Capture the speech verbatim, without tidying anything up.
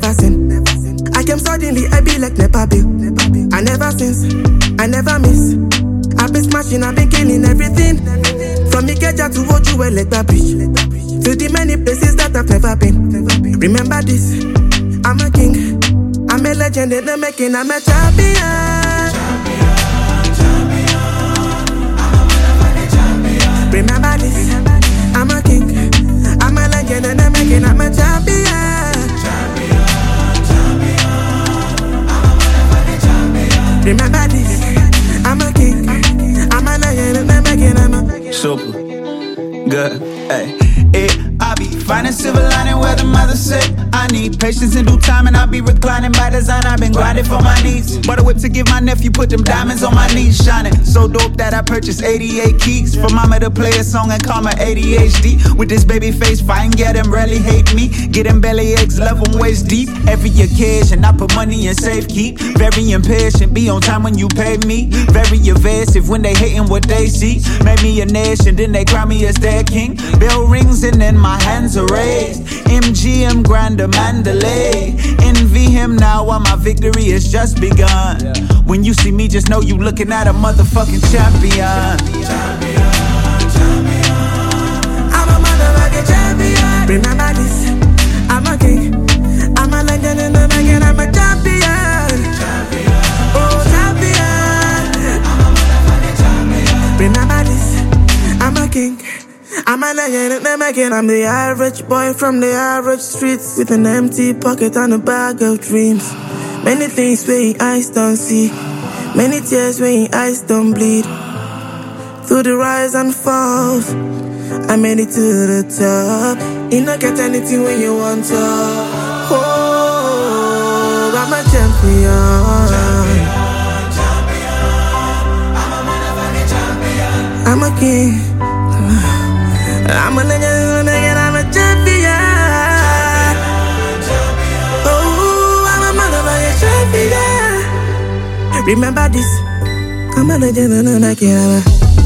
never sin. I came suddenly, I be like Nepa Bill. I never since, I never miss. I been smashing, I been killing everything. From Ikeja to Ojuwe, Lekba Bridge. To the many places that I've never been. Remember this, I'm a king. I'm a legend in the making, I'm a champion. Remember this, I'm a king. I'm a legend in the making, I'm a champion. Remember this, I'm a king. I'm a legend in the making, I'm a super good, hey. It, I be finding silver lining where the mother said I need patience in due time, and I be reclining by design. I've been grinding for my needs. Bought a whip to give my nephew, put them diamonds on my knees, shining so dope that I purchased eighty-eight keys for mama to play a song and call my A D H D. With this baby face, fine, yeah, them rarely hate me. Get them belly aches, love them waist deep. Every occasion, I put money in safekeep. Very impatient, be on time when you pay me. Very evasive when they hating what they see. Made me a nation, then they crown me as their king. Bell rings and then my hands are raised. M G M Grander Mandalay. Envy him now while my victory has just begun. When you see me, just know you looking at a motherfucking champion. I'm a motherfucking champion. Remember this, I'm a king. I'm a legend in the making, I'm a champion. Oh, champion. Remember this, I'm a king. I'm a legend in the making. I'm the average boy from the average streets, with an empty pocket and a bag of dreams. Many things where your eyes don't see, many tears where your eyes don't bleed. Through the rise and falls, I made it to the top. You don't get anything when you want to. Oh, I'm a champion. I'm a king. I'm a legend, I'm a champion. Oh, I'm a motherfucking champion. Remember this, I'm a legend, I'm a